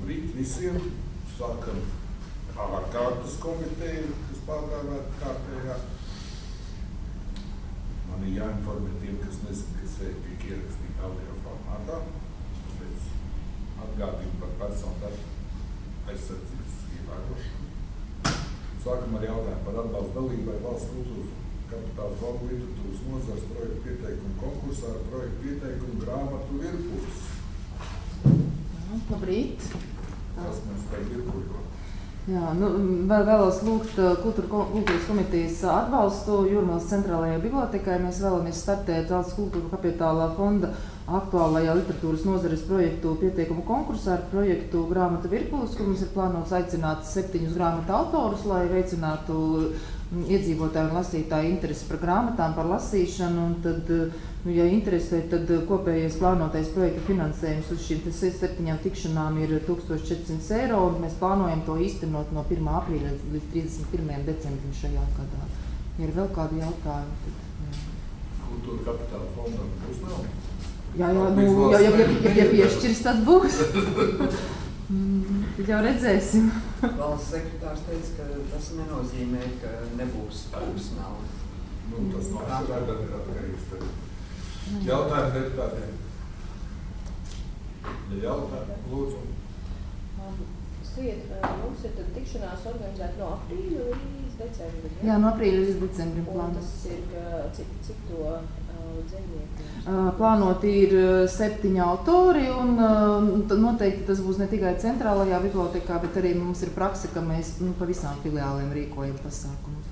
Labrīt visiem. Sākam ārkārtas komiteju, kas pārdāvāt kārtējā. Man ir jāinformē tiem, kas nezin, ka sēdi tiek ierakstīta audio formātā. Tāpēc atgādību par personu datu aizsardzības ievērošanu. Sākam ar jautājumu par atbalstu dalībai valsts kultūras kapitāla fonda literatūras nozares projektu pieteikumu konkursā ar projektu pieteikumu grāmatu Virpulis. Labrīt. Kas mums par Virpuļu? Jā, vēlos lūgt kultūras komitejas atbalstu Jūrmalas centrālajai bibliotekai. Mēs vēlamies startēt valsts kultūra kapitālā fonda aktuālajā literatūras nozares projektu pieteikumu konkursā ar projektu grāmata Virpulis, kur mums ir plānots aicināt 7 grāmatu autorus, lai veicinātu iedzīvotāju un lasītāju interesi par grāmatām, par lasīšanu. Un tad, ja interesē, tad kopējais plānotais projekta finansējums uz šīm 7 tikšanām ir 1400 eiro, un mēs plānojam to īstenot no 1. aprīļa līdz 31. decembrim šajā gadā. Ja ir vēl kādi jautājumi, tad... Kultūra kapitāla fondam būs nav? Jā, ja piešķirs, tad būs. Tad jau redzēsim. Valsts sekretārs teica, ka tas nenozīmē, ka nebūs nauda. Tas nav atkarīgs. Jautājumi deputātiem. Ja jautājumi, lūdzu. Mums ir tad tikšanās organizēta no aprīļa līdz decembrim. Jā, no aprīļa līdz decembrim plānots. Un tas ir cik to dzejnieku? Plānoti ir 7 autori, un noteikti tas būs ne tikai centrālajā bibliotekā, bet arī mums ir praksa, ka mēs pa visām filiālēm rīkojam pasākumus.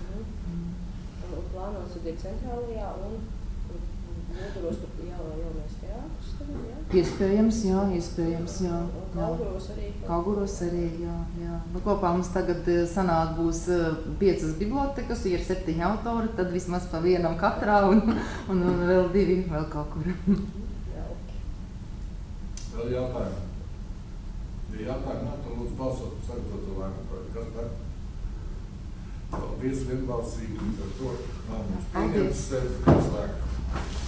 Plānots ir centrālajā un noturos tur jaunais teātris tagad, jā? Iespējams, jā. Kauguros arī? Kauguros arī, jā. Kopā mums tagad sanāk būs 5 bibliotekas, ja ir 7 autori, tad vismaz pa vienam katrā un vēl 2 vēl kaut kur. Vēl jautājumi? Ja jautājumi nav, tad lūdzu balsot par sagatavoto lēmumu. Kas par? Paldies vienbalsīgi, līdz ar to nav mums pieņemts, sēdi slēgta.